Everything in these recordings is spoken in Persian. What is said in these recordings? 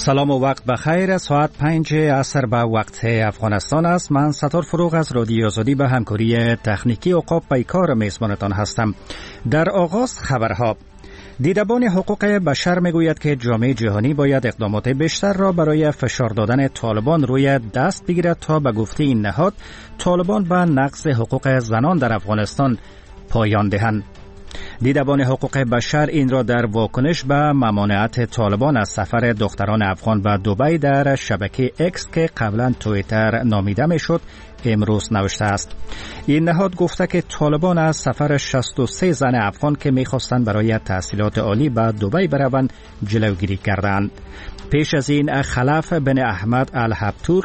سلام و وقت بخیر. ساعت 5 عصر به وقت افغانستان است. من ستار فروغ از رادیو آزادی به همکاری تکنیکی اوقاف پیکار میزبانتان هستم. در آغاز خبرها. دیدبان حقوق بشر میگوید که جامعه جهانی باید اقدامات بیشتر را برای فشار دادن طالبان روی دست بگیرد تا به گفته این نهاد طالبان به نقض حقوق زنان در افغانستان پایان دهند. دیدبان حقوق بشر این را در واکنش به ممانعت طالبان از سفر دختران افغان به دبی در شبکه اکس که قبلا توییتر نامیده میشد امروز نوشته است. این نهاد گفته که طالبان از سفر 63 زن افغان که میخواستند برای تحصیلات عالی به دبی بروند جلوگیری کردند. پیش از این خلف بن احمد الهبتور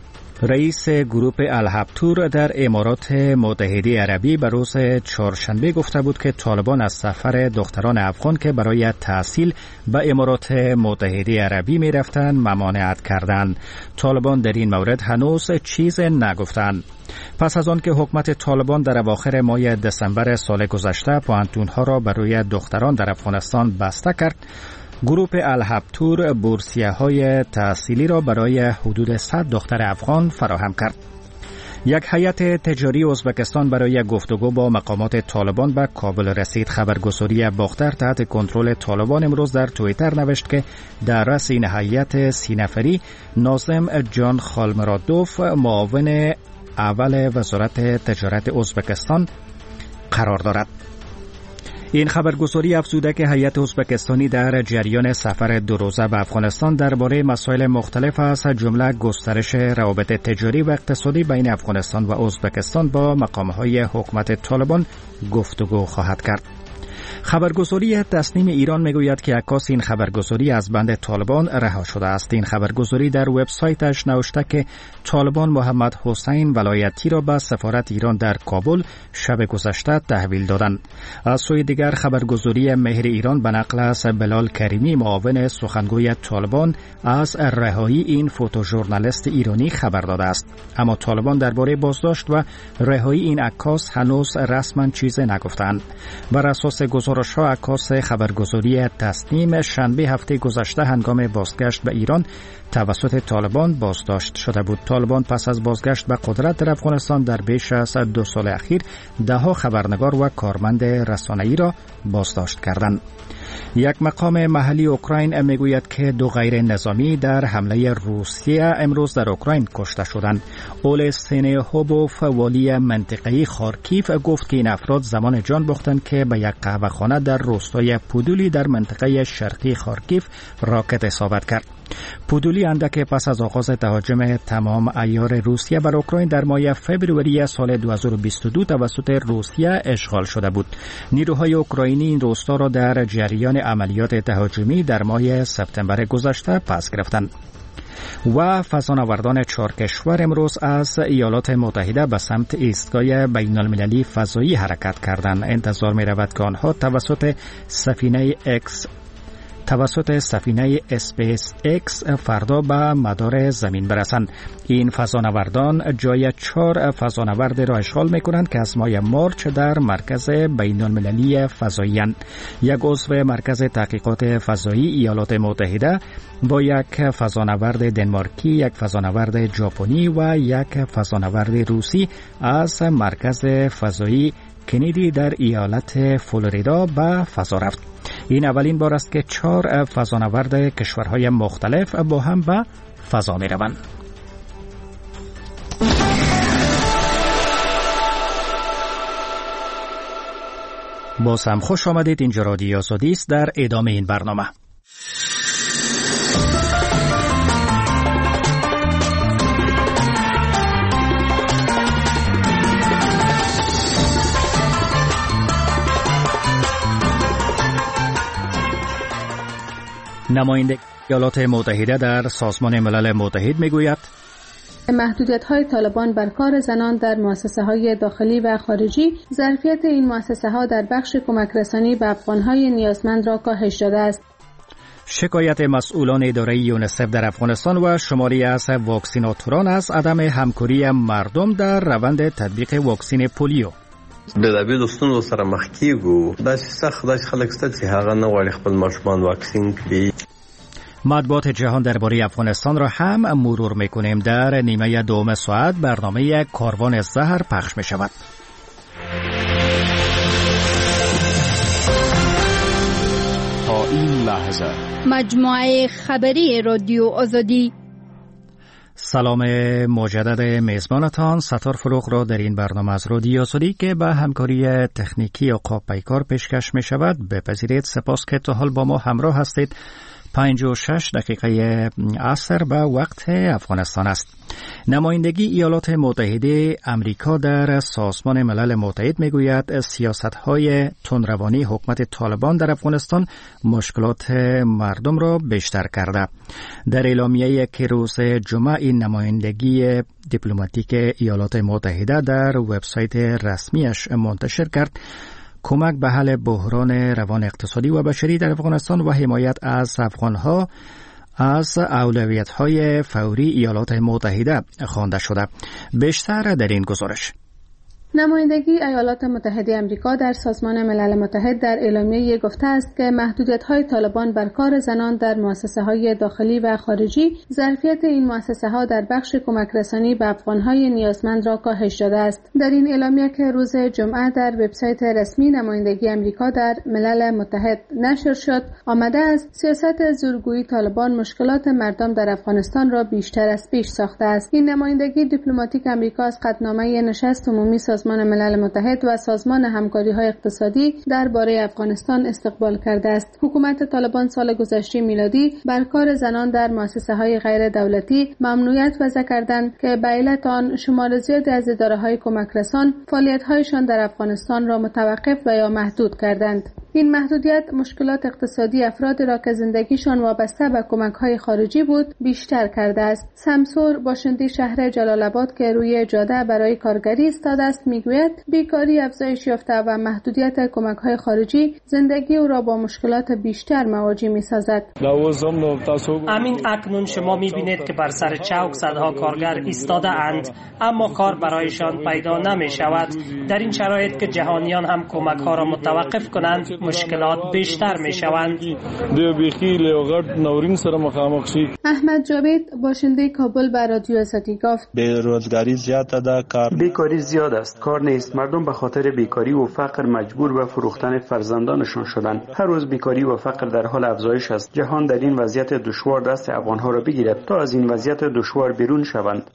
رئیس گروپ الهبتور در امارات متحده عربی به روز چهارشنبه گفته بود که طالبان از سفر دختران افغان که برای تحصیل به امارات متحده عربی می رفتند ممانعت کردند. طالبان در این مورد هنوز چیز نگفتند. پس از آن که حکومت طالبان در اواخر ماه دسامبر سال گذشته پوهنتون‌ها را برای دختران در افغانستان بسته کرد، گروپ الهبتور بورسیه‌های تحصیلی را برای حدود 100 دختر افغان فراهم کرد. یک هیئت تجاری ازبکستان برای گفتگو با مقامات طالبان به کابل رسید. خبرگزاری باختر تحت کنترل طالبان امروز در توییتر نوشت که در رأس این هیئت 30 نفری ناظم جان خالمرادوف معاون اول وزارت تجارت ازبکستان قرار دارد. این خبرگزاری افزوده که هیئت ازبکستانی در جریان سفر 2 روزه به افغانستان درباره مسائل مختلف از جمله گسترش روابط تجاری و اقتصادی بین افغانستان و ازبکستان با مقام‌های حکومت طالبان گفتگو خواهد کرد. خبرگزاری تصنیم ایران میگوید که عکاس این خبرگزاری از بند طالبان رها شده است. این خبرگزاری در وبسایتش نوشته که طالبان محمد حسین ولایتی را به سفارت ایران در کابل شب گذشته تحویل دادند. از سوی دیگر خبرگزاری مهر ایران به نقل از بلال کریمی معاون سخنگوی طالبان از رهایی این فوتوژورنالیست ایرانی خبر داده است. اما طالبان درباره بازداشت و رهایی این عکاس هنوز رسما چیزی نگفتند. بر اساس گزارش‌ها عکاس خبرگزاری تصنیم شنبه هفته گذشته هنگام بازگشت به ایران توسط طالبان بازداشت شده بود. طالبان پس از بازگشت به قدرت در افغانستان در بیش از 2 سال اخیر 10 خبرنگار و کارمند رسانه‌ای را بازداشت کردند. یک مقام محلی اوکراین میگوید که 2 غیر نظامی در حمله روسیه امروز در اوکراین کشته شدند. اول سینهوبوف والی منطقه خارکیف گفت که این افراد زمان جان باختند که به یک قهوه‌خانه در روستای پودولی در منطقه شرقی خارکیف راکت اصابت کرد. پودولی اندک پس از آغاز تهاجم تمام عیار روسیه بر اوکراین در ماه فوریه سال 2022 توسط روسیه اشغال شده بود. نیروهای اوکراینی این روستا را در جریان عملیات تهاجمی در ماه سپتامبر گذشته پس گرفتند. و فضانوردان 4 کشور امروز از ایالات متحده به سمت ایستگاه بین‌المللی فضایی حرکت کردند. انتظار می رود که آنها توسط سفینه اسپیس اکس فردا به مدار زمین برسند. این فضانوردان جای 4 فضانورد را اشغال می‌کنند که از ماه مارچ در مرکز بین‌المللی فضایی اند. یک عضو مرکز تحقیقات فضایی ایالات متحده با یک فضانورد دنمارکی، یک فضانورد ژاپنی و یک فضانورد روسی از مرکز فضایی کندی در ایالت فلوریدا به فضا رفت. این اولین بار است که 4 فضانورد کشورهای مختلف با هم به فضا می روند. باز هم خوش آمدید. اینجا رادیو آزادی است. در ادامه این برنامه نماینده ایالات متحده در سازمان ملل متحد میگوید محدودیت‌های طالبان بر کار زنان در مؤسسه‌های داخلی و خارجی ظرفیت این مؤسسه‌ها در بخش کمک رسانی به افغان‌های نیازمند را کاهش داده است. شکایت مسئولان اداره یونیسف در افغانستان و شماری از واکسیناتوران از عدم همکاری مردم در روند تطبیق واکسین پولیو. د دوستانو سره مخ کیږو دا سخت خلک ست چې هغه نه غواړي خپل ماشومان واکسین کړي. مطبوعات جهان درباره افغانستان را هم مرور میکنیم. در نیمه دوم ساعت برنامه کاروان زهر پخش می شود. تا این لحظه مجموعه خبری رادیو آزادی. سلام مجدد میزبانتان ستار فروغ را در این برنامه از رادیو آزادی که به همکاری تکنیکی عقاب پیکار پیشکش می شود بپذیرید. سپاس که تا حال با ما همراه هستید. 56 دقیقه عصر به وقت افغانستان است. نمایندگی ایالات متحده امریکا در سازمان ملل متحد میگوید سیاست‌های تندروانی حکومت طالبان در افغانستان مشکلات مردم را بیشتر کرده. در اعلامیه‌ای که روز جمعه این نمایندگی دیپلماتیک ایالات متحده در وبسایت رسمیش منتشر کرد، کمک به حل بحران روان اقتصادی و بشری در افغانستان و حمایت از افغانها از اولویت‌های فوری ایالات متحده خوانده شده. بیشتر در این گزارش. نمایندگی ایالات متحده آمریکا در سازمان ملل متحد در اعلامیه گفته است که محدودیت‌های طالبان بر کار زنان در مؤسسه‌های داخلی و خارجی ظرفیت این مؤسسه‌ها در بخش کمک رسانی به افغان‌های نیازمند را کاهش داده است. در این اعلامیه که روز جمعه در وبسایت رسمی نمایندگی آمریکا در ملل متحد نشر شد، آمده است سیاست زورگویی طالبان مشکلات مردم در افغانستان را بیشتر از پیش ساخته است. این نمایندگی دیپلماتیک آمریکا از قطعنامه نشست عمومی سازمان ملل متحد و سازمان همکاری‌های اقتصادی درباره افغانستان استقبال کرده است. حکومت طالبان سال گذشته میلادی بر کار زنان در مؤسسه‌های غیر دولتی ممنوعیت وضع کردند که به علت آن شمار زیادی از اداره‌های کمک رسان فعالیت‌هایشان در افغانستان را متوقف و یا محدود کردند. این محدودیت مشکلات اقتصادی افرادی را که زندگیشان وابسته به کمک‌های خارجی بود بیشتر کرده است. سمسور باشنده شهر جلال آباد که روی جاده برای کارگری ایستاده است میگوید بیکاری افزایش یافته و محدودیت کمک‌های خارجی زندگی او را با مشکلات بیشتر مواجه می‌سازد. همین اکنون شما می‌بینید که بر سر چوک صدها کارگر ایستاده اند اما کار برایشان پیدا نمی‌شود. در این شرایط که جهانیان هم کمک‌ها را متوقف کنند مشکلات بیشتر می‌شوند. احمد جاوید باشنده کابل به رادیو آزادی گفت بیروزگاری زیاده ده، بیکاری زیاد است، کار نیست. مردم به خاطر بیکاری و فقر مجبور به فروختن فرزندانشان شدند. هر روز بیکاری و فقر در حال افزایش است. جهان در این وضعیت دشوار دست افغان‌ها را بگیرد تا از این وضعیت دشوار بیرون شوند.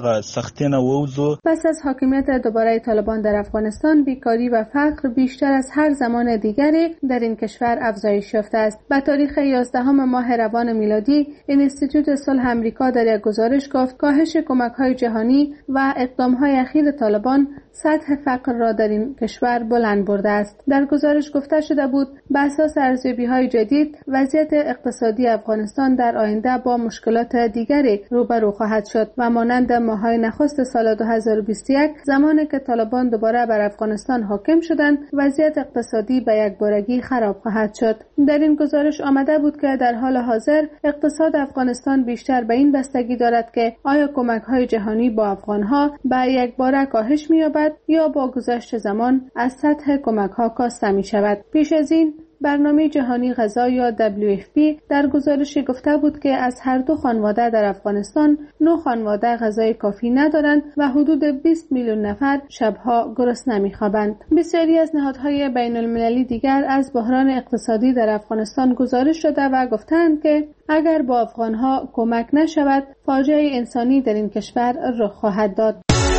پس از حاکمیت دوباره طالبان در افغانستان بیکاری و فقر بیشتر از هر زمان دیگری در این کشور افزایش یافته است. به تاریخ 11 ماه روان میلادی اینستیتوت صلح آمریکا در یک گزارش گفت کاهش کمک‌های جهانی و اقدام‌های اخیر طالبان سطح فقر را در این کشور بلند برده است. در گزارش گفته شده بود بر اساس ارزیابی‌های جدید وضعیت اقتصادی افغانستان در آینده با مشکلات دیگری روبرو خواهد شد و مانند ماه‌های نخست سال 2021 زمانی که طالبان دوباره بر افغانستان حاکم شدند وضعیت اقتصادی به یک بارگی خراب خواهد شد. در این گزارش آمده بود که در حال حاضر اقتصاد افغانستان بیشتر به این بستگی دارد که آیا کمک‌های جهانی با افغان‌ها به یک باره کاهش می‌یابد یا با گذشت زمان از سطح کمک‌ها کاسته می‌شود. پیش از این برنامه جهانی غذا یا WFP در گزارشی گفته بود که از هر دو خانواده در افغانستان 9 خانواده غذای کافی ندارند و حدود 20 میلیون نفر شبها گرسنه می‌خوابند. بسیاری از نهادهای بین‌المللی دیگر از بحران اقتصادی در افغانستان گزارش داده و گفتند که اگر با افغان‌ها کمک نشود فاجعه انسانی در این کشور رخ خواهد داد.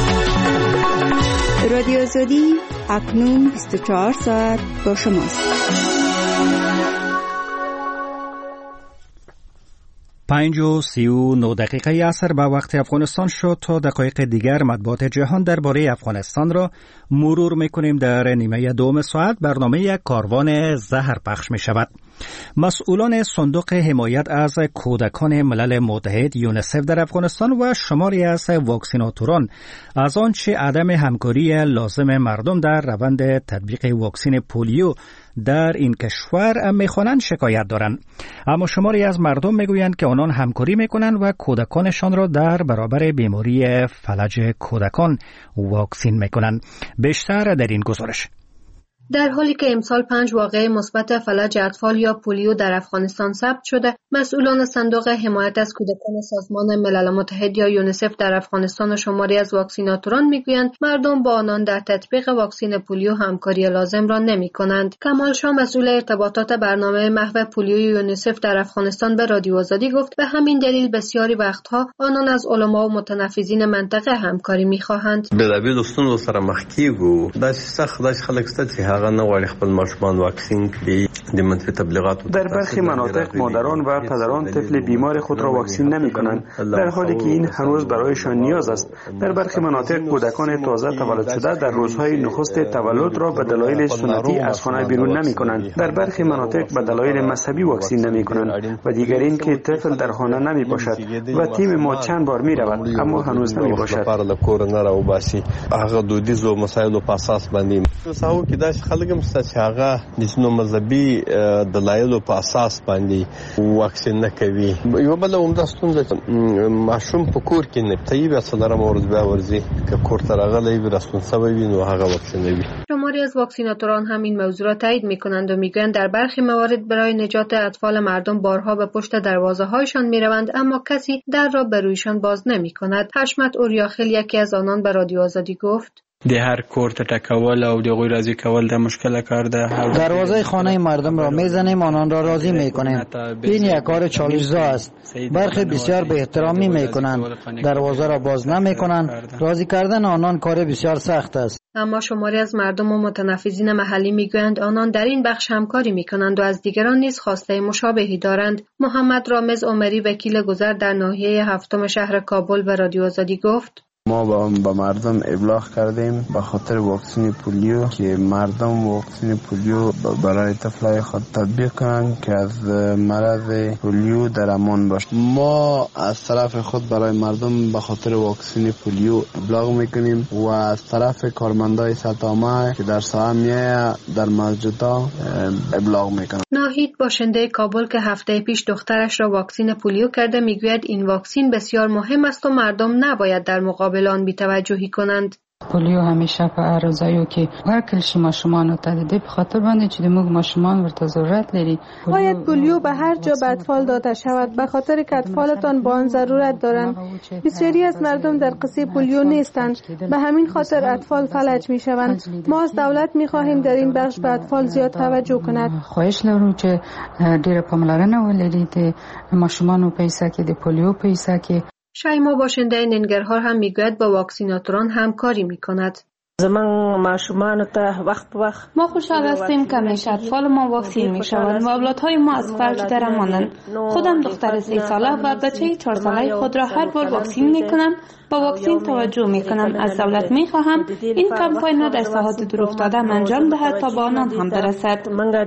رادیو آزادی اکنون 24 ساعت با شماست. 5:39 دقیقه عصر به وقت افغانستان شد. تا دقایق دیگر مطبوعات جهان درباره افغانستان را مرور میکنیم. در نیمه دوم ساعت برنامه کاروان زهر پخش می شود. مسئولان صندوق حمایت از کودکان ملل متحد یونیسف در افغانستان و شماری از واکسیناتوران از آنچه عدم همکاری لازم مردم در روند تطبیق واکسن پولیو در این کشور میخوانند شکایت دارند. اما شماری از مردم میگویند که آنان همکاری میکنند و کودکانشان را در برابر بیماری فلج کودکان واکسین میکنند. بیشتر در این گزارش. در حالی که امسال 5 واقعه مثبت فلج اطفال یا پولیو در افغانستان ثبت شده، مسئولان صندوق حمایت از کودکان سازمان ملل متحد یا یونیسف در افغانستان و شماری از واکسیناتوران میگویند مردم با آنان در تطبیق واکسن پولیو همکاری لازم را نمی‌کنند. کمال شاه مسئول ارتباطات برنامه محو پولیو یونیسف در افغانستان به رادیو آزادی گفت به همین دلیل بسیاری وقتها آنان از علما و متنفذین منطقه همکاری می‌خواهند. د دې دوستانو سره مخ کیږو دا سخت داس خلک ست چې هغه نه غواړي خپل ماشومان واکسین کړي د منفي تبلیغات. در برخی مناطق مادران و پدران طفل بیمار خود را واکسین نمی‌کنند در حالی که این هنوز برایشان نیاز است. در برخی مناطق کودکان تازه تولد شده در روزهای نخست تولد را به دلایل سنتی از خانه بیرون نمی‌کنند. در برخی مناطق به دلایل مذهبی واکسین نمی‌کنند و دیگر این که طفل در خانه نمی‌باشد و تیم ما چند بار می‌رود اما هنوز نمی‌باشد. هغه دودیزو مسایلو په اساس باندې وساو کې دا خلک هم ست چې هغه د شنو مذهبي دلایلو په اساس باندې واکسین نه کوي. یو بل عمده ستونزه ماشوم په کور کې نه طیب اصلره مورز به ورزي که کور ته راغلی وي رسون سبب وي نو هغه واکسین وي. شماری از واکسیناتوران هم این موضوع را تایید می‌کنند و میگویند در برخی موارد برای نجات اطفال مردم بارها به پشت دروازه‌هایشان می‌روند اما کسی در را به رویشان باز نمی‌کند. حشمت اوریاخیل یکی از آنان به رادیو آزادی گفت د هر کور ته ټکول او د غوی راضی کول د مشکل کار ده. دروازه خانه مردم را میزنیم آنان را راضی میکنیم. این یک کار چالش‌زا است. برخی بسیار به احترامی میکنند دروازه را باز نمیکنند. راضی کردن آنان کار بسیار سخت است. اما شماری از مردم و متنفذین محلی میگویند آنان در این بخش همکاری میکنند و از دیگران نیز خواسته مشابهی دارند. محمد رامز عمری وکیل گذر در ناحیه هفتم شهر کابل به رادیو آزادی گفت ما با مردم ابلاغ کردیم به خاطر واکسن پولیو که مردم واکسن پولیو برای طفلای خود تطبیق کنند که از مرض پولیو در امان باشند. ما از طرف خود برای مردم به خاطر واکسن پولیو ابلاغ میکنیم و از طرف کارمندای سطامه که در ساحه میایه در مسجدها ابلاغ میکنند. ناهید باشنده کابل که هفته پیش دخترش را واکسن پولیو کرده میگوید این واکسن بسیار مهم است و مردم نباید در مقابل آن بی‌توجهی کنند. پولیو همیشه په ارزایو کې ورکړل شي ماشومانو ته د دې په خاطر باندې چې د موږ ماشومان ورته ضرورت لري. باید پولیو به هر جا به اطفال داده شود به خاطر که اطفالتان با آن ضرورت دارند. بسیاری از مردم در قصه پولیو نیستند به همین خاطر اطفال فلج می شوند. ما از دولت می خواهیم در این بخش به اطفال زیاد توجه کند. خواهش لرو چې ډیره پاملرنه ولري د ماشومانو په حصہ کې د پولیو په حصہ کې. شایما باشنده ننگرهار هم میگوید با واکسیناتوران همکاری میکند. ما خوشحال هستیم که همیشه اطفال ما واکسین میشوند و اولادهای ما از فلج درمانند. خودم دختر 3 ساله و بچه 4 ساله خود را هر بار واکسین میکنم. با واکسین توجه میکنم. از دولت میخواهم این کمپاین را در ساحات دورافتاده انجام دهد تا به آنان هم برسد.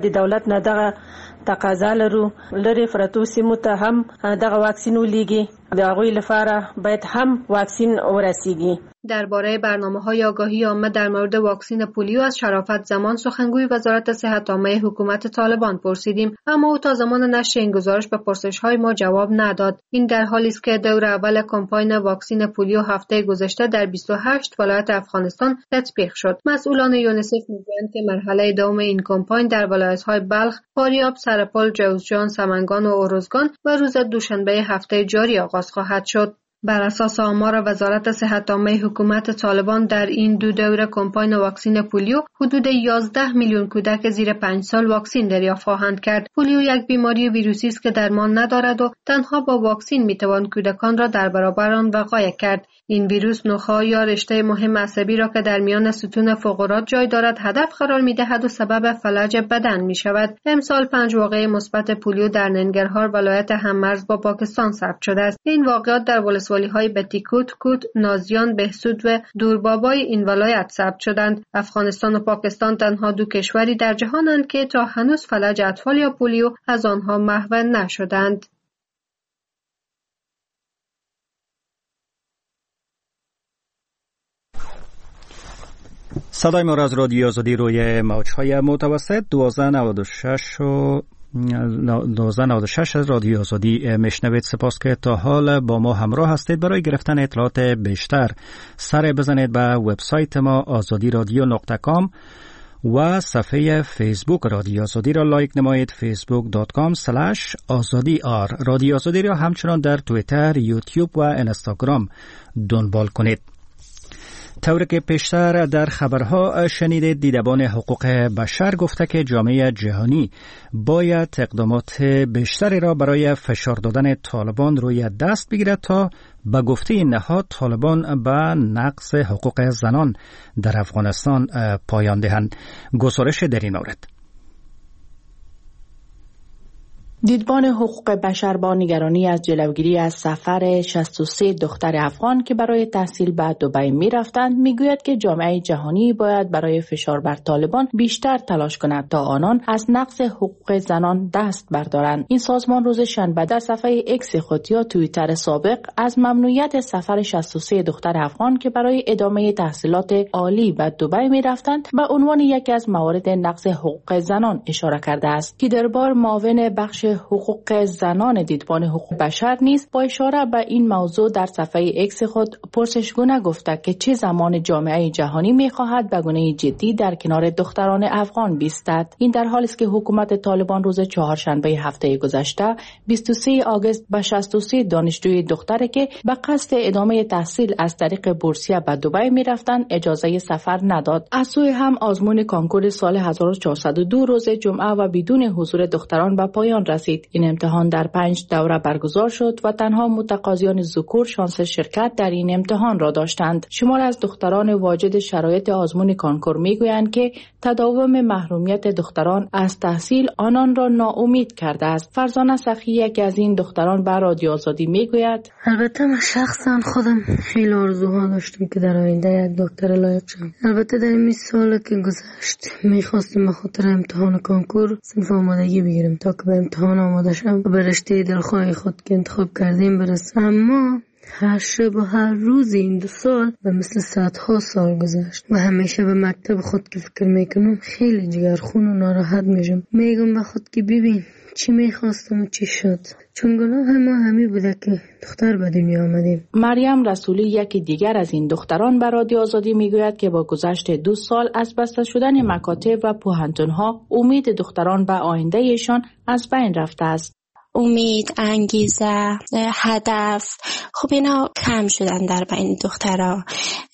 تقاضا لرو لري فراتو سیمو ته هم دغه واکسین ولیږي د هغوی لپاره باید هم واکسین ورسیږي. درباره برنامه‌های آگاهی عامه در مورد واکسن پولیو از شرافت زمان سخنگوی وزارت صحت عامه حکومت طالبان پرسیدیم اما او تا زمان نشر این گزارش به پرسش‌های ما جواب نداد. این در حالی است که دور اول کمپاین واکسن پولیو هفته گذشته در 28 ولایت افغانستان تطبیق شد. مسئولان یونیسف میگویند که مرحله دوم این کمپاین در ولایت‌های بلخ، فاریاب، سرپل، جوزجان، سمنگان و ارزگان و روز دوشنبه هفته جاری آغاز خواهد شد. بر اساس آمار وزارت صحت عامه حکومت طالبان در این دو دوره کمپاین واکسن پولیو حدود 11 میلیون کودک زیر 5 سال واکسن دریافت خواهند کرد. پولیو یک بیماری ویروسی است که درمان ندارد و تنها با واکسن میتوان کودکان را در برابر آن وقایع کرد. این ویروس نخاع یا رشته مهم عصبی را که در میان ستون فقرات جای دارد هدف قرار می‌دهد و سبب فلج بدن می‌شود. امسال 5 واقعه مثبت پولیو در ننگرهار ولایت هممرز با پاکستان ثبت شده است. این واقعات در ولسوالی‌های بتیکوت، کوت، نازیان، بهسود و دوربابای این ولایت ثبت شدند. افغانستان و پاکستان تنها دو کشوری در جهانند که تا هنوز فلج اطفال یا پولیو از آنها محو نشدند. صدای ما را از رادیو آزادی روی موج‌های متوسط 1296 از رادیو آزادی میشنوید. سپاس که تا حال با ما همراه هستید. برای گرفتن اطلاعات بیشتر سر بزنید به وبسایت ما azadiradyo.com. و صفحه فیسبوک رادیو آزادی را لایک نمایید. facebook.com/azadi.r. رادیو آزادی را همچنان در توییتر، یوتیوب و اینستاگرام دنبال کنید. طوری که پیشتر در خبرها شنیدید، دیدبان حقوق بشر گفته که جامعه جهانی باید اقدامات بیشتری را برای فشار دادن طالبان روی دست بگیرد تا به گفته این نهاد طالبان به نقض حقوق زنان در افغانستان پایان دهند. گزارش در این مورد. دیدبان حقوق بشر با نگرانی از جلوگیری از سفر 63 دختر افغان که برای تحصیل به دبی می رفتند میگوید که جامعه جهانی باید برای فشار بر طالبان بیشتر تلاش کند تا آنان از نقض حقوق زنان دست بردارند. این سازمان روز شنبه در صفحه اکس خود یا توییتر سابق از ممنوعیت سفر 63 دختر افغان که برای ادامه تحصیلات عالی به دبی می رفتند به عنوان یکی از موارد نقض حقوق زنان اشاره کرده است. که در بار معاون بخش حقوق زنان دیدبان حقوق بشر نیز با اشاره به این موضوع در صفحه اکس خود پرسشگونه گفته که چه زمان جامعه جهانی می‌خواهد به گونه جدی در کنار دختران افغان بایستد. این در حالی است که حکومت طالبان روز چهارشنبه هفته گذشته 23 آگوست به 63 دانشجوی دختری که به قصد ادامه تحصیل از طریق بورسیه به دبی می‌رفتند اجازه سفر نداد. از سوی هم آزمون کانکور سال 1402 روز جمعه و بدون حضور دختران به پایان رسید. این امتحان در 5 دوره برگزار شد و تنها متقاضیان ذکور شانس شرکت در این امتحان را داشتند. شمار از دختران واجد شرایط آزمون کانکور میگویند که تداوم محرومیت دختران از تحصیل آنان را ناامید کرده است. فرزانه سخی یکی از این دختران به رادیو آزادی میگوید: البته من شخصا خودم خیلی آرزوها داشتم که در آینده یک دکتر لایق شم. البته در این سال که گذشت میخواستم به خاطر امتحان کانکور صنف آمادگی بگیرم تا که به امتحان آماده شم و به رشته دلخواه خود که انتخاب کردیم برسم. اما هر شب و هر روز این 2 سال به مثل صدها سال گذشت و همیشه به مکتب خود که فکر میکنم خیلی جگرخون و ناراحت میشم. میگم به خود که ببین چی میخواستم و چی شد، چون گناه ما همی بوده که دختر به دنیا آمدیم. مریم رسولی یکی دیگر از این دختران به رادیو آزادی میگوید که با گذشت 2 سال از بسته شدن مکاتب و پوهنتون‌ها امید دختران به آینده ایشان از بین رفته است. امید، انگیزه، هدف، خب اینا کم شدن در بین دخترها.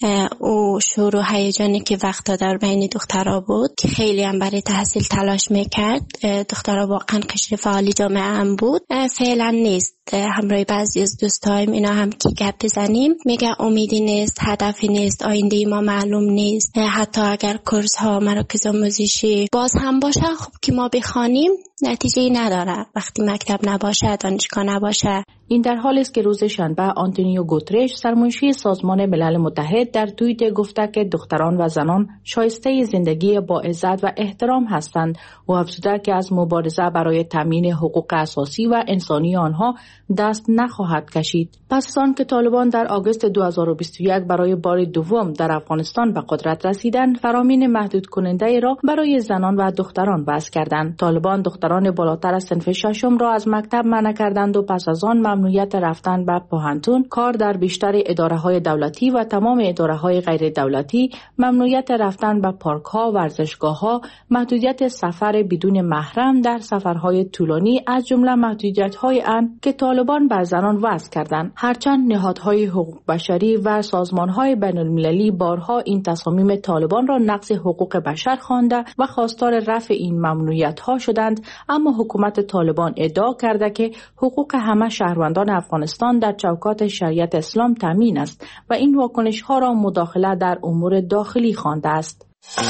او شور و هیجانی که وقتا در بین دخترها بود که خیلی هم برای تحصیل تلاش میکرد، دخترها واقعا قشر فعالی جامعه هم بود، فعلا نیست. همراه بعضی از دوستایم اینا هم که گپ بزنیم میگه امیدی نیست، هدفی نیست، آینده ما معلوم نیست. حتی اگر کورس ها، مراکز آموزشی باز هم باشه، خب که ما بخوانیم نتیجه نداره وقتی مکتب نباشه، دانشگاه نباشه. این در حالی است که روز شنبه آنتونیو گوترش سرمنشی سازمان ملل متحد در توییت گفته که دختران و زنان شایسته زندگی با عزت و احترام هستند و افزوده که از مبارزه برای تامین حقوق اساسی و انسانی آنها دست نخواهد کشید. پس از آن که طالبان در آگوست 2021 برای بار دوم در افغانستان به قدرت رسیدند، فرامین محدود کننده را برای زنان و دختران وضع کردند. طالبان دختران بالاتر از صنف ششم را از مکتب منع کردند و پس از آن ممنوعیت رفتن به پوهنتون، کار در بیشتر اداره‌های دولتی و تمام اداره‌های غیر دولتی، ممنوعیت رفتن به پارک‌ها، ورزشگاه‌ها، محدودیت سفر بدون محرم در سفرهای طولانی از جمله محدودیت‌های که طالبان بر زنان وضع کردند. هرچند نهادهای حقوق بشری و سازمان‌های بین‌المللی بارها این تصامیم طالبان را نقض حقوق بشر خوانده و خواستار رفع این ممنوعیت‌ها شدند، اما حکومت طالبان ادعا کرده که حقوق همه شهروندان افغانستان در چوکات شریعت اسلام تامین است و این واکنش‌ها را مداخله در امور داخلی خوانده است.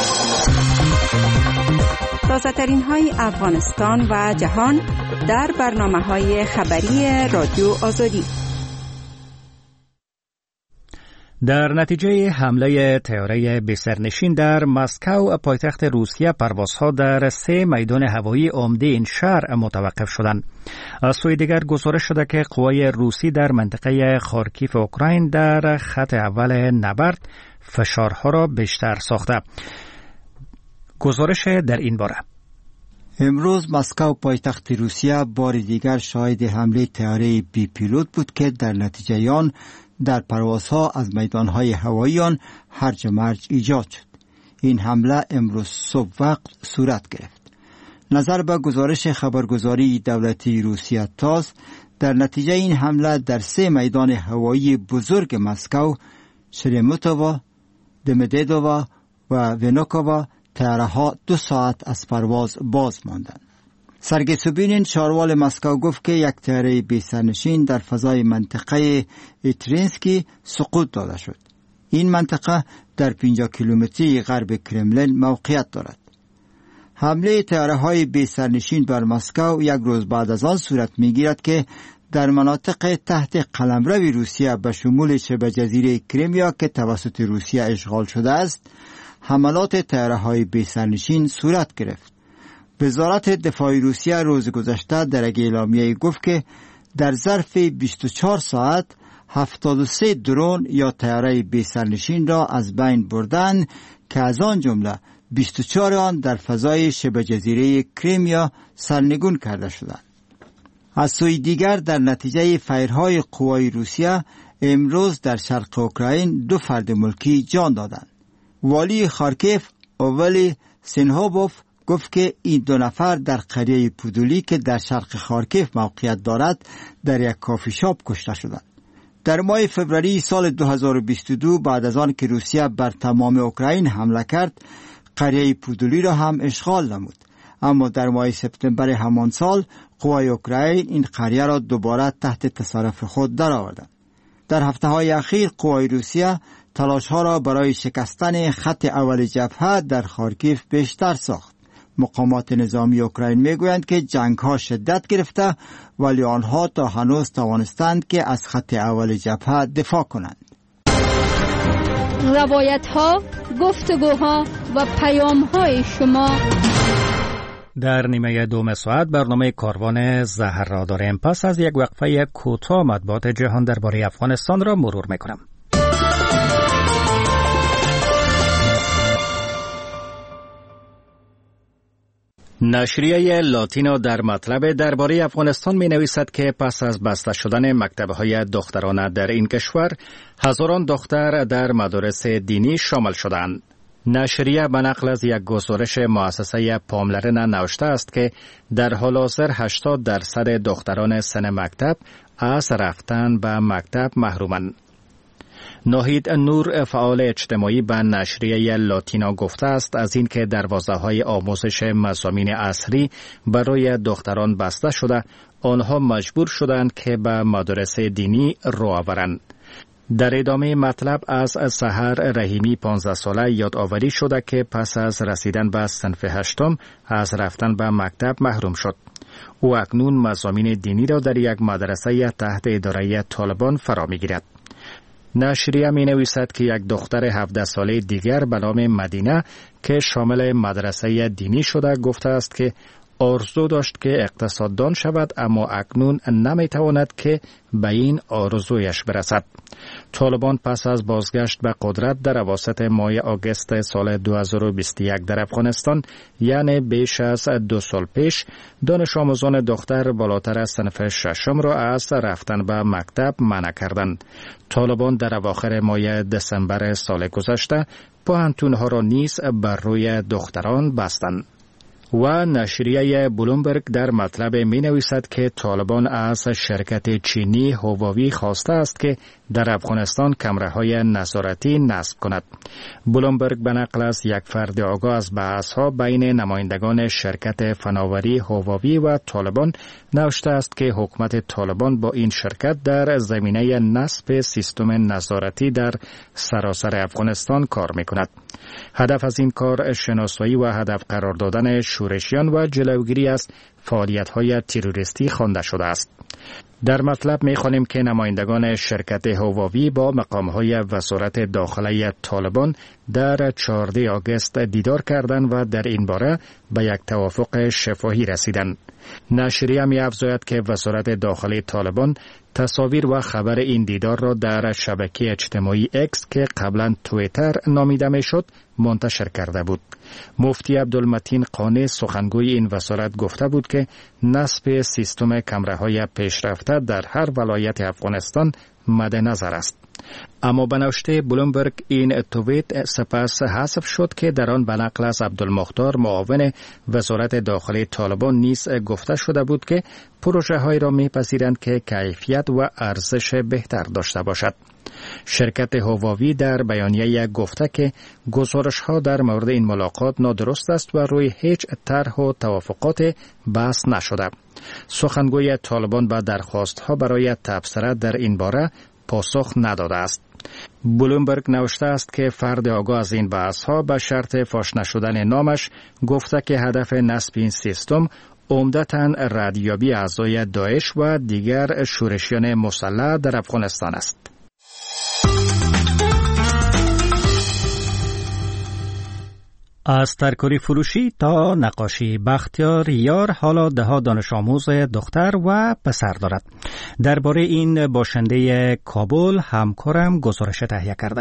تازه‌ترین های افغانستان و جهان در برنامه‌های خبری رادیو آزادی. در نتیجه حمله طیاره بی‌سرنشین در مسکو پایتخت روسیه، پروازها در 3 میدان هوایی عمده این شهر متوقف شدند. از سوی دیگر گزارش شده که قوای روسی در منطقه خارکیف اوکراین در خط اول نبرد فشارها را بیشتر ساخته. گزارش در این باره: امروز مسکو پایتخت روسیه بار دیگر شاهد حمله طیاره بی پیلوت بود که در نتیجه آن در پروازها از میدانهای هوایی آن هرج و مرج ایجاد شد. این حمله امروز صبح وقت صورت گرفت. نظر به گزارش خبرگزاری دولتی روسیه تاس، در نتیجه این حمله در 3 میدان هوایی بزرگ مسکو، شرموتوو، دمدیدوو و ونوکوو طیاره‌ها 2 ساعت از پرواز باز ماندند. سرگئی سوبینین شاروال مسکو گفت که یک طیاره بی سرنشین در فضای منطقه ایترینسکی سقوط داده شد. این منطقه در 50 کیلومتری غرب کرملین موقعیت دارد. حمله طیاره‌های بی سرنشین بر مسکو یک روز بعد از آن صورت می‌گیرد که در مناطق تحت قلمرو روسیه به شمول شبه جزیره کریمیا که توسط روسیه اشغال شده است، حملات طیاره‌های بی سرنشین صورت گرفت. وزارت دفاع روسیه روز گذشته در یک اعلامیه گفت که در ظرف 24 ساعت 73 درون یا طیاره بی سرنشین را از بین بردند که از آن جمله 24 آن در فضای شبه جزیره کریمیا سرنگون کرده شدند. از سوی دیگر در نتیجه فایرهای قوای روسیه امروز در شرق اوکراین 2 فرد ملکی جان دادند. والی خارکیف اولی سینهوبوف گفت که این 2 نفر در قریه پودولی که در شرق خارکیف موقعیت دارد در یک کافی شاپ کشته شدند. در ماه فوریه سال 2022 بعد از آن که روسیه بر تمام اوکراین حمله کرد، قریه پودولی را هم اشغال نمود. اما در ماه سپتامبر همان سال قوای اوکراین این قریه را دوباره تحت تصرف خود درآوردند. در هفته‌های اخیر قوای روسیه تلاش‌ها را برای شکستن خط اول جبهه در خارکیف بیشتر ساخت. مقامات نظامی اوکراین میگویند که جنگ‌ها شدت گرفته ولی آنها تا هنوز توانستند که از خط اول جبهه دفاع کنند. روایت‌ها، گفتگوها و پیام‌های شما در نیمه دوم ساعت برنامه کاروان زهر را داریم. پس از یک وقفه کوتاه مطبوعات جهان درباره افغانستان را مرور می‌کنم. نشریه لاتینو در مطلب درباره افغانستان می نویسد که پس از بسته شدن مکتب‌های دخترانه در این کشور، هزاران دختر در مدارس دینی شامل شدند. نشریه به نقل از یک گزارش مؤسسه پاملرن نوشته است که در حال حاضر 80% دختران سن مکتب از رفتن به مکتب محرومند. ناهید نور فعال اجتماعی به نشریه لاتینا گفته است از اینکه دروازه‌های آموزش مضامین عصری برای دختران بسته شده، آنها مجبور شدند که به مدارس دینی رو آورند. در ادامه مطلب از سحر رحیمی 15 ساله یادآوری شده که پس از رسیدن به صنف 8 از رفتن به مکتب محروم شد. او اکنون مضامین دینی را در یک مدرسه تحت اداره طالبان فرا می‌گیرد. نشریه می نویسد که یک دختر 17 ساله دیگر به نام مدینه که شامل مدرسه دینی شده گفته است که آرزو داشت که اقتصاددان شود اما اکنون نمی تواند که به این آرزویش برسد. طالبان پس از بازگشت به قدرت در اواسط ماه آگوست سال 2021 در افغانستان، یعنی بیش از 2 سال پیش، دانش آموزان دختر بالاتر از صنف 6 را از رفتن به مکتب منع کردند. طالبان در اواخر ماه دسامبر سال گذشته پوهنتون‌ها را نیز بر روی دختران بستند. و نشریه بلومبرگ در مطلب می نویسد که طالبان از شرکت چینی هواوی خواسته است که در افغانستان کمره‌های نظارتی نصب کند. بلومبرگ به نقل از یک فرد آگاه از بحث‌ها بین نمایندگان شرکت فناوری هواوی و طالبان نوشته است که حکومت طالبان با این شرکت در زمینه نصب سیستم نظارتی در سراسر افغانستان کار می‌کند. هدف از این کار شناسایی و هدف قرار دادن شورشیان و جلوگیری از فعالیت‌های تروریستی خوانده شده است. در مطلب می‌خوانیم که نمایندگان شرکت هواوی با مقام‌های وزارت داخله طالبان در 14 آگوست دیدار کردند و در این باره به یک توافق شفاهی رسیدند. نشریه می‌افزاید که وزارت داخله طالبان تصاویر و خبر این دیدار را در شبکه اجتماعی اکس که قبلا توییتر نامیده میشد منتشر کرده بود. مفتی عبدالمتین قانی سخنگوی این وزارت گفته بود که نصب سیستم کمره‌های پیشرفته در هر ولایت افغانستان مد نظر است. اما به نوشته بلومبرگ این توییت سپس حذف شد که در آن به نقل از عبدالمختار معاون وزارت داخلی طالبان نیز گفته شده بود که پروژه های را میپذیرند که کیفیت و ارزش بهتر داشته باشد. شرکت هواوی در بیانیه گفته که گزارش ها در مورد این ملاقات نادرست است و روی هیچ طرح و توافقات بحث نشده. سخنگوی طالبان به درخواست ها برای تبصره در این باره پاسخ نداده است. بلومبرگ نوشته است که فرد آگاه از این بحث ها به شرط فاش نشدن نامش گفته که هدف نصب این سیستم عمدتاً ردیابی اعضای داعش و دیگر شورشیان مسلح در افغانستان است. از ترکاری فروشی تا نقاشی، بختیار یار حالا 10 دانش آموز دختر و پسر دارد. درباره این باشنده کابل همکارم گزارش تهیه کرده.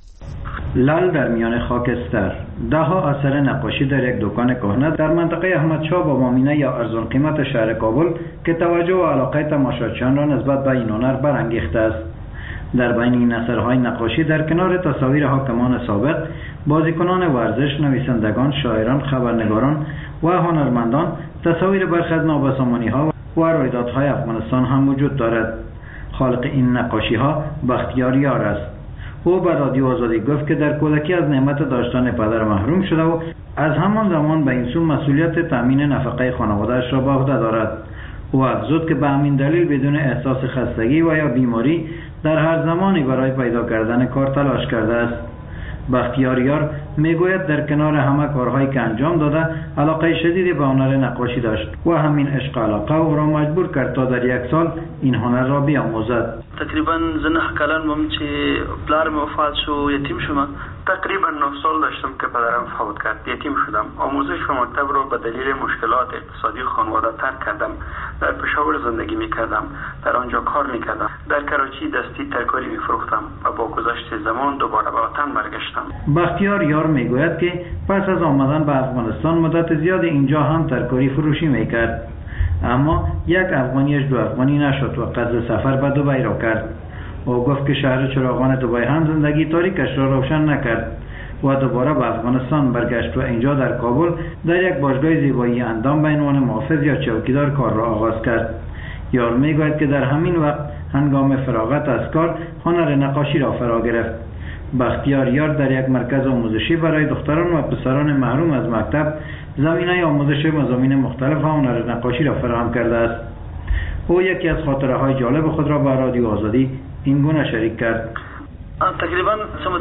لال در میان خاکستر، 10 اثر نقاشی در یک دکان کهنه در منطقه احمدشاه بابا مینه یا ارزان قیمت شهر کابل که توجه و علاقه تماشاچیان را نسبت به این هنر برانگیخته است. در بین این اثرهای نقاشی در کنار تصاویر حاکمان سابق، بازیکنان ورزش، نویسندگان، شاعران، خبرنگاران و هنرمندان، تصاویر برخی از نابسامانی‌ها و رویدادهای افغانستان هم وجود دارد. خالق این نقاشی‌ها بختیار یار است. او به رادیو آزادی گفت که در کودکی از نعمت داشتن پدر محروم شده و از همان زمان به این سو مسئولیت تامین نفقه خانواده‌اش را به عهده دارد. او افزود که به همین دلیل بدون احساس خستگی و یا بیماری در هر زمانی برای پیدا کردن کار تلاش کرده است. بختیار یار میگوید در کنار همه کارهایی که انجام داده علاقه شدیدی به هنر نقاشی داشت و همین عشق علاقه او را مجبور کرد تا در 1 سال این هنر را بیاموزد. تقریبا زه 9 کلن وم چې پلارم وفات شو، یتیم شدم. تقریبا 9 سال داشتم که پدرم فوت کرد، یتیم شدم. آموزش و مکتب را به دلیل مشکلات اقتصادی خانواده ترک کردم. در پشاور زندگی میکردم، در آنجا کار میکردم. در کراچی دستی ترکاری میفروختم و با گذشت زمان دوباره به وطن برگشتم. بختیار یار میگوید که پس از آمدن به افغانستان مدت زیاد اینجا هم ترکاری فروشی میکرد، اما یک افغانیش 2 افغانی نشد و قصد سفر به دبی را کرد. او گفت که شهر چراغان دبی هم زندگی تاریکش را روشن نکرد و دوباره به افغانستان برگشت و اینجا در کابل در یک باشگاه زیبایی اندام به عنوان محافظ یا چوکیدار کار را آغاز کرد. یار میگوید که در همین وقت هنگام فراغت از کار هنر نقاشی را فرا گرفت. بختیار یار در یک مرکز آموزشی برای دختران و پسران محروم از مکتب زمینه آموزش مضامین مختلف هنر نقاشی را فراهم کرده است. او یکی از خاطره های جالب خود را به رادیو آزادی این گونه شریک کرد. تقریبا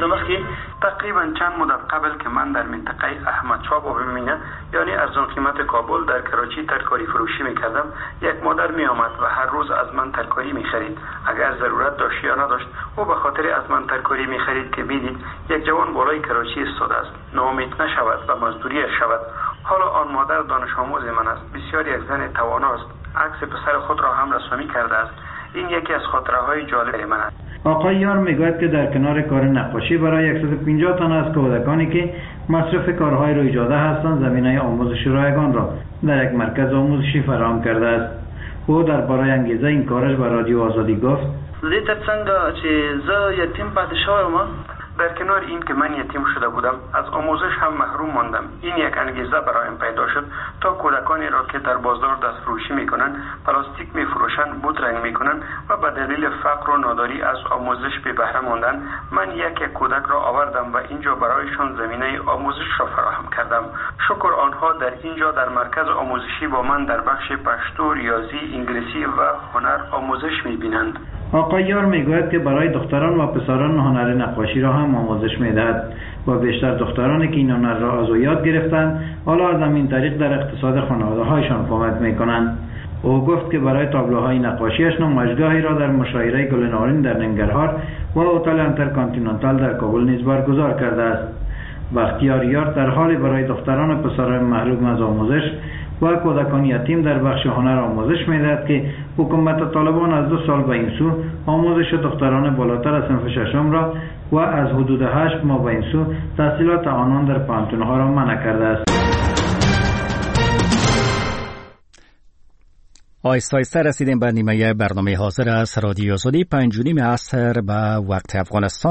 چند مدت قبل که من در منطقه احمدشاه بابا مینه یعنی ارزان قیمت کابل در کراچی ترکاری فروشی میکردم، یک مادر می آمد و هر روز از من ترکاری میخرید. اگر ضرورت داشت یا نداشت او به خاطر از من ترکاری میخرید که بیدید یک جوان بالای کراچی ایستاده است، ناامید نشود و مزدوری شود. حالا آن مادر دانش آموز من است، بسیار یک زن تواناست، عکس پسر خود را هم رسمی کرده است. این یکی از خاطره‌های جالب من است. آقای یار میگوید که در کنار کار نقاشی برای 150 تن از کودکانی که مصرف کارهای رویجاده هستند زمینه آموزش رایگان را در یک مرکز آموزشی فراهم کرده است. او درباره انگیزه این کارش به رادیو آزادی گفت: زه ترڅنګ چې زه یتیم پاتې شوم، در کنار این که من یتیم شده بودم از آموزش هم محروم ماندم. این یک انگیزه برایم پیدا شد تا کودکانی را که در بازار دست فروشی میکنند، پلاستیک میفروشند، بوت رنگ میکنند و به دلیل فقر و ناداری از آموزش بی بهره ماندند، من یک کودک را آوردم و اینجا برایشان زمینه آموزش را فراهم کردم. شکر آنها در اینجا در مرکز آموزشی با من در بخش پشتو، ریاضی، انگلیسی و هنر آموزش میبینند. آقای یار میگوید که برای دختران و پسران هنر نقاشی را هم آموزش میدهد و بیشتر دخترانی که این هنر را از او یاد گرفتند حالا از همین طریق در اقتصاد خانواده‌هایشان کمک میکنند. او گفت که برای تابلوهای نقاشیش نمایشگاهی را در مشاعره گل نارنج در ننگرهار و هتل انترکانتیننتال در کابل نیز برگزار کرده است. بختیار یار در حالی برای دختران و پسران محروم از آموزش و کودکان یتیم در بخش هنر آموزش می‌دهد که حکومت طالبان از 2 سال به این سو آموزش دختران بالاتر از صنف 6 را و از حدود 8 ماه به این سو تحصیلات آنان در پانتون‌ها را منع کرده است. آیسته آیسته رسیدیم به نیمه برنامه حاضر از رادیو آزادی 5:30 عصر به وقت افغانستان.